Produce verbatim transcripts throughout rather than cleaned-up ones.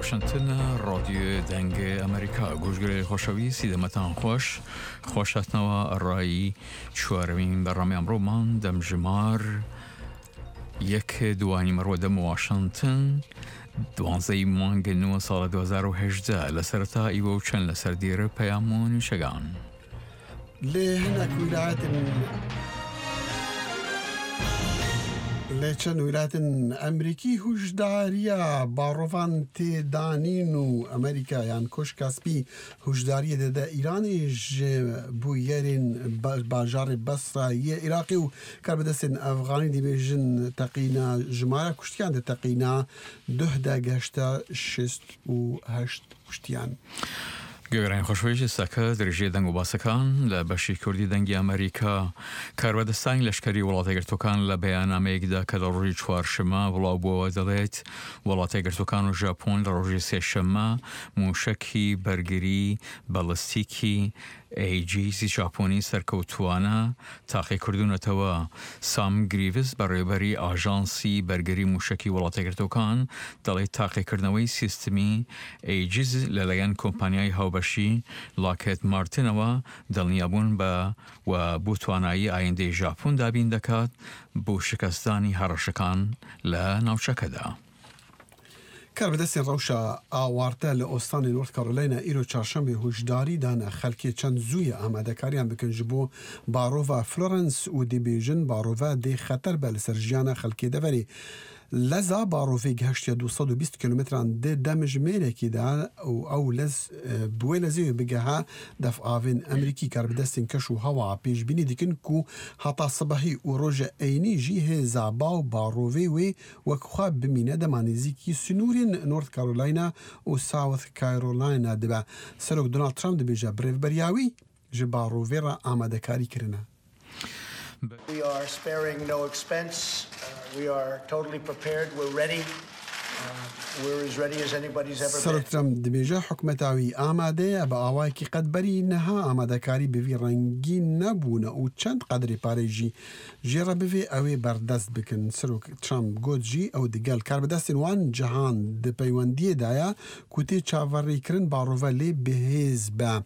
واشنطن رادیو دنگ امریکا گوشگیری خوشویستی دمتان خوش خوشتنوا رای چهارمین برنامه امرومان دم جمار یک دوانی مرو دم واشنطن دوانزه مانگ نو سال دو هزار و هجده لسرتا ایو چند لسر دیر پیامون شگان لهناك ولايات لچن ولایت امریکی هوشداریا باروان تی دانینو امریکا یان کش کاسپی هوشداری ده ایرانی ج بویرین باجار بصره ی عراقی و کربدسن افغانی دیویژن تقینا جماره کشتیان ده تقینا ده ده گشتا شست و هشت کشتیان گەورەی خۆشەویستی سەکە درێژەی دەنگ و باسەکان لە بەشی کوردی دەنگی ئەمریکا کاربەدەستانی لەشکری وڵاتە یەکگرتووەکان لە بەیاننامەیەکدا کە لە ڕۆژی چوارشەممە بڵاوبووەوە دەڵێت وڵاتە یەکگرتووەکان و ژاپۆن لە ڕۆژی سێشەممە موشەکی بەرگری بەڵستیکی ئەیجیسی ژاپۆنی سەرکەوتووانە تاقی کردوونەتەوە. سام گریڤس بەڕێوەبەری ئاژانسی بەرگری موشەکی وڵاتە یەکگرتووەکان دەڵێت تاقیکردنەوەی سیستمی ئەیجیز لەلایەن کۆمپانیای هاوبەشی لاکێت مارتنەوە دڵنیابوون بە و بۆ توانایی ئایندەی ژاپۆن دابین دەکات بۆ شکستانی هەڕەشەکان لە ناوچەکەدا. کربدسین روشا آوارته لأستان نورث کارولاینا ایرو چهارشنبه هوشداری دانه خلکی چند زوی آماده کاریان بکن جبو بارووا فلورنس و دی بیژن بارووا دی خطر بل سرجیان خلکی دوری لذا باروفی گهشتی دویست و بیست کیلومتران ده دمج میرکی دا او او لز بوی لزیوی بگه دف آوین امریکی کربدستین کشو هوا پیش بینی دیکن کو حتا صبحی و روژ اینی جیه زعباو باروفی وی وکخواب بمینه دمانیزی کی سنورین نورث کارولاینا و ساوث کارولاینا دبا سروک دونالد ترامپ دبیجه بریف بریاوی جه باروفی را آماده کاری کرنه. We are sparing no expense. Uh, we are totally prepared. We're ready. Uh, we're as ready as anybody's ever been. سرترم دبیجه حکمتاوی آماده با آوای کی قد بری نها آماده کاری بوی رنگی نبونه و چند قدری پارێژی جێرە بوی ئەوێ بەردەست بکن. سروک ترامپ گوت جی ئەو دگەل کاربەدەستین وان جهان دپەیوەندیەدایە کوتێ چاوەڕێکردن باڕۆڤە لێ بەهێز بە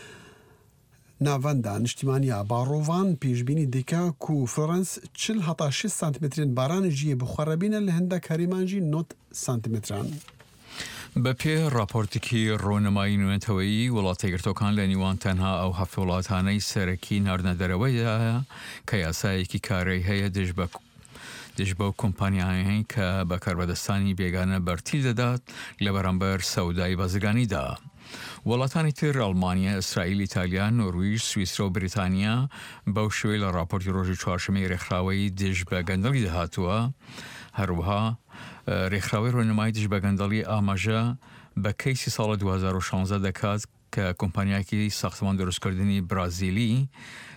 ناوەندا نیشتیمانیا باڕۆڤان پێشبینی دیکە کو فلۆرەنس چل هەتا شش سانتیمترین بارانی ژیە بخۆڕەبینە لە هەندێک هەرێمانجی نۆت سانتیمتران. بە پێ راپۆرتێکی ڕۆنمایی نوێنەوەیی وڵاتە یەکگرتووەکان لە نیوان تەنها ئەو هەفت وڵاتانەی سەرەکی ناردنە دەرەوەیە کە یاسایەکی کارەی هەیە دژ بە دژ بەو کۆمپانیایانی کە بە کاربەدەستانی بێگانە بەرتیل دەدات لە بەرامبەر سەودای بازرگانیدا. وڵاتانی تر ئەڵمانیا، ئیسرائیل، ئیتالیا، نۆرویژ، سویسرا و بریتانیا بەو شێوەیە لە راپۆرتی ڕۆژی چوارشەممەی ڕێکخراوەی دژ بە گەندەڵی دەهاتووە. هەروەها ڕێکخراوەی ڕۆنمایی دژ بە گەندەڵی ئاماژە بە کەیسی ساڵە دو هزار و شانزە دەکات کە کۆمپانیایەکی ساختمان دروستکردنی برازیلی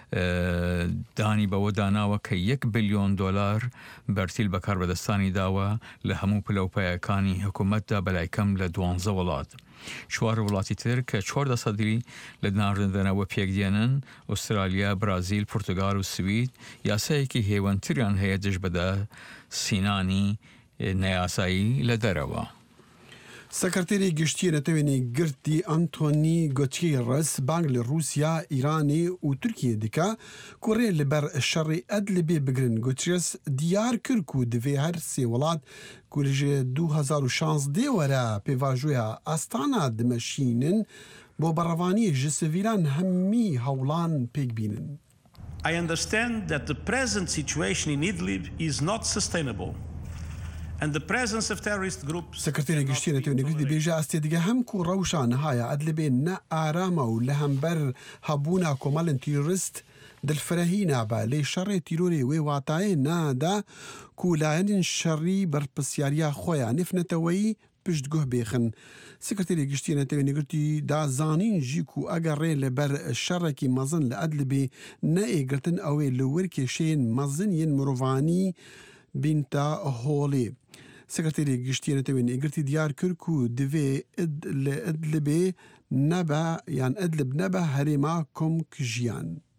دانی بەوە داناوە کە یەک بلیۆن دۆلار بەرتیل بە کاربەدەستانی داوە لە هەموو پلەپایەکانی حکوومەتدا بەلایکەم لە دوانزە وڵات. چوار وڵاتی تر کە چواردە سەدی لە ناردنەوە پێکدێنن ئوسترالیا، برازیل، پورتگال و سوید یاسایەکی هێوەنتریان هەیە دژ بەدە سینانی نەیاسایی لە دەرەوە. سەکرتێری گشتیە نەتەوێنی گرتی ئەنتۆنی گۆتیێرس بانگ لە رووسیا، ئیرانی و تورکیە دیکە کوڕێ لەبەر شەڕی ئەدلبێ بگرن. گۆتیێرس دیار کرد و divê her sê welat ku ji du hezar û şanzdê were pêvajoya astana dimeşînin bo berevaniyê ji sivîlan hemî hewlan pêk bînin. I understand that the present situation in Idlib is not sustainable. And the presence of terrorist groups. سەکرتێری گشتیە نەتەوێنی گرتی بێژە ئەستێ دیگە هەم کو ڕەوشان هایە ئەدلبێ نە ئارامە و لە هەمبەر هەبوونا کۆمەڵن تیرۆریست دڵفرەهی نابە لێ شەڕێ تیرۆری وێ واتایە نادا کو لایەنین شەڕی بەرپرسیاریە خۆیان نفنەتەوەی پشتگوه بێخن. سەکرتێری گشتیە نەتەوێنی گرتی دازانین ژی کو ئەگەڕێ لەبەر شەڕێکی مەزن لە ئەدلبێ نەئێگرتن ئەوێ لە وەرکێشێن مەزن یەن مرۆڤانی بینتە هۆڵێ. سەکرتێری گشتیە نەتەوێنی گرتی دیار کرد و divê لە ئەدلبێ نەبە یان ئەدلب نەبە هەرێما کۆمک ژیان.